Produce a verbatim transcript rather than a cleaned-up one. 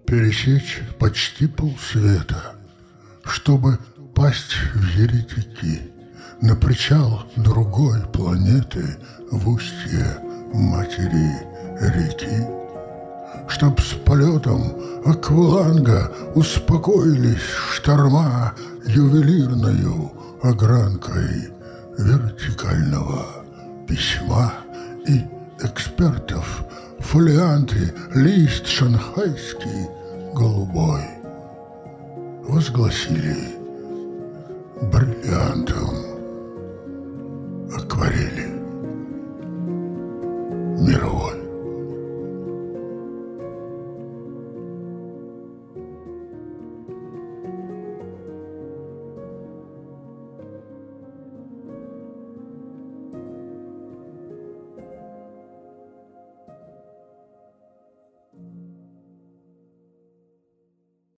пересечь почти полсвета, чтобы пасть в еретики на причал другой планеты в устье матери реки, чтоб с полетом акваланга успокоились шторма ювелирною огранкой вертикального письма и экспертов фолианты лист шанхайский голубой возгласили бриллиантом.